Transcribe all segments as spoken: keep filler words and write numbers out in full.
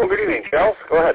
Well, good evening, Charles. Go ahead.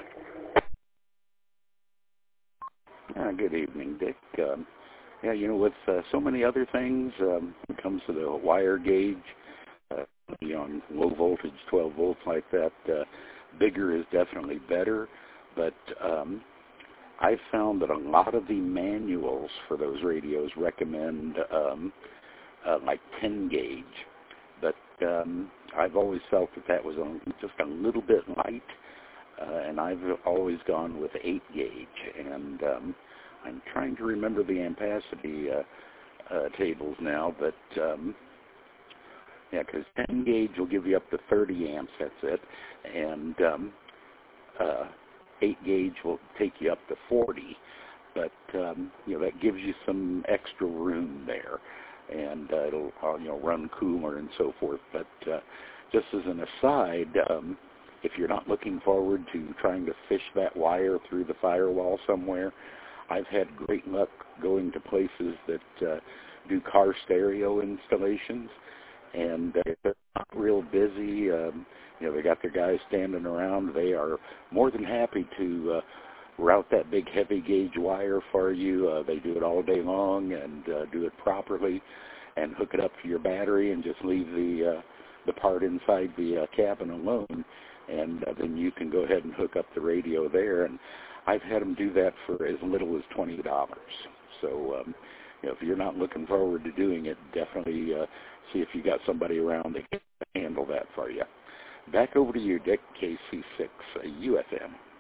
Uh, good evening, Dick. Um, yeah, you know, with uh, so many other things, um, when it comes to the wire gauge, uh, you know, on low voltage, twelve volts like that, uh, bigger is definitely better. But um, I've found that a lot of the manuals for those radios recommend um, uh, like ten gauge. But um, I've always felt that that was a, just a little bit light. Uh, and I've always gone with eight gauge, and um, I'm trying to remember the ampacity uh, uh, tables now, but um, yeah, because ten gauge will give you up to thirty amps, that's it, and um, uh, eight gauge will take you up to forty, but um, you know, that gives you some extra room there, and uh, it'll uh, you know, run cooler and so forth. But uh, just as an aside, um, if you're not looking forward to trying to fish that wire through the firewall somewhere, I've had great luck going to places that uh, do car stereo installations, and uh, they're not real busy. Um, you know, they got their guys standing around. They are more than happy to uh, route that big heavy gauge wire for you. Uh, they do it all day long and uh, do it properly, and hook it up to your battery and just leave the uh, the part inside the uh, cabin alone. And uh, then you can go ahead and hook up the radio there. And I've had them do that for as little as twenty dollars. So um, you know, if you're not looking forward to doing it, definitely uh, see if you got somebody around that can handle that for you. Back over to you, Dick, K C six, uh, U F M.